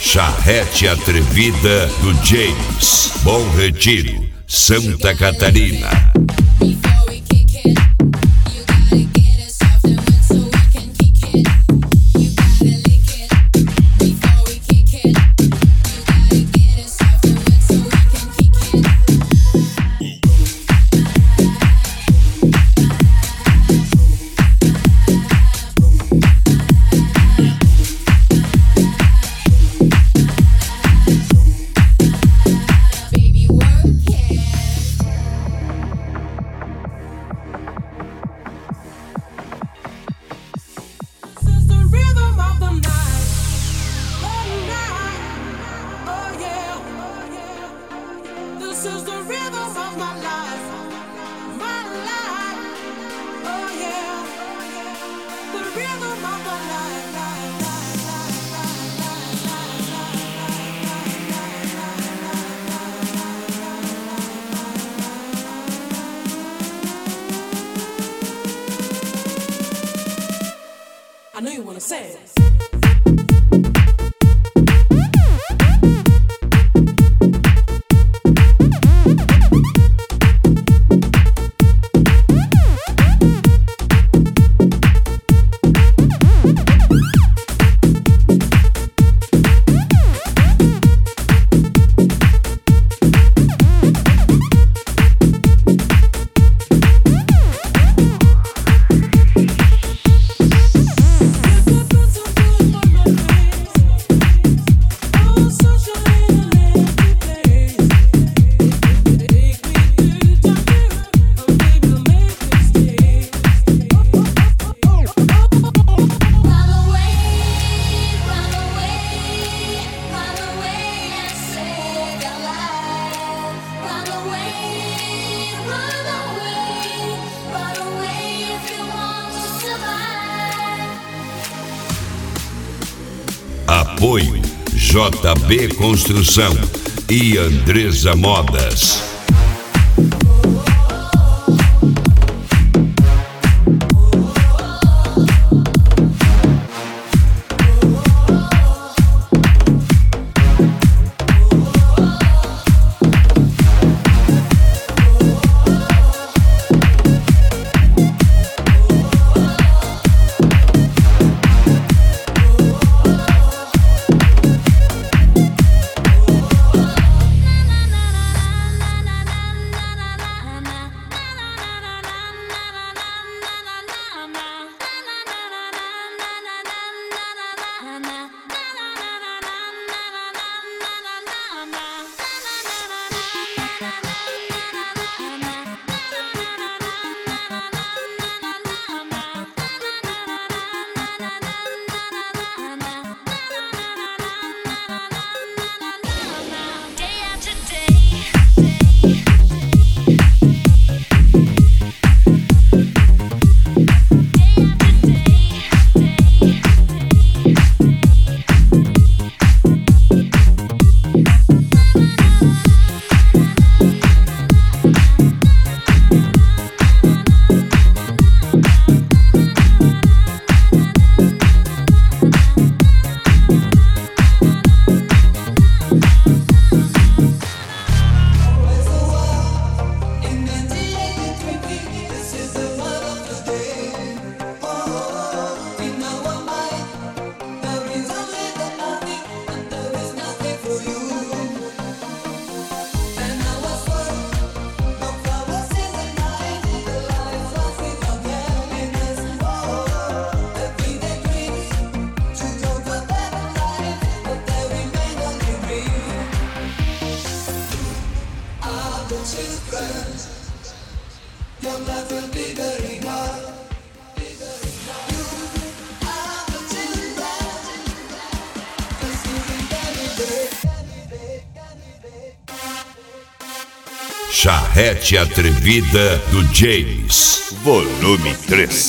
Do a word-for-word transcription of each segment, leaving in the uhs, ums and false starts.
Charrete Atrevida do James. Bom Retiro, Santa Catarina. I know you wanna say it. Apoio J B Construção e Andresa Modas. Charrete Atrevida do James, volume três.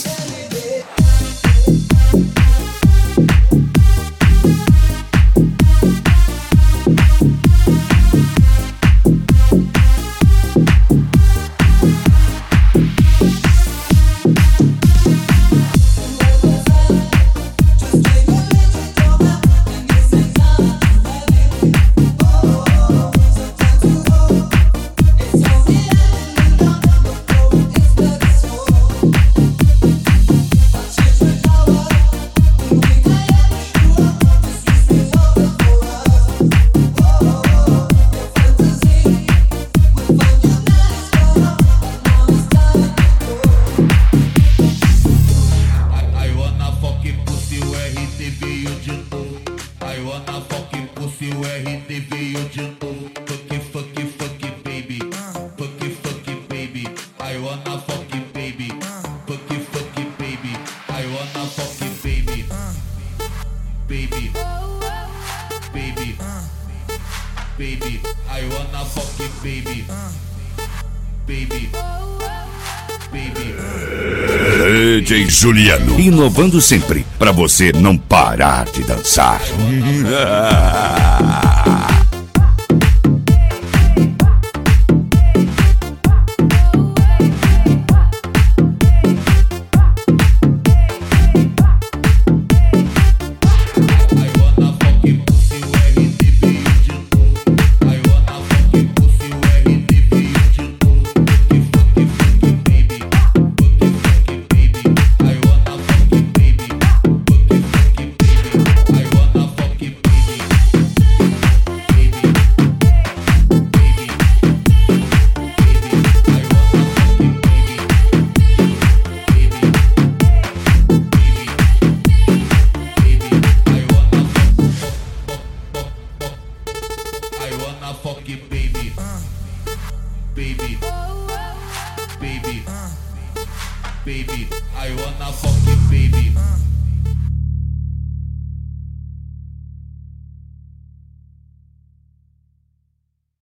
Just take a little I wanna fuck you, baby. Fuck you, fuck you, baby. I wanna fuck you, baby. Baby. Baby. Baby. I wanna fuck you, baby. Baby. Baby. D J Juliano, inovando sempre pra você não parar de dançar. Fuck you, baby. Baby. Baby. Baby. I wanna fuck you, baby.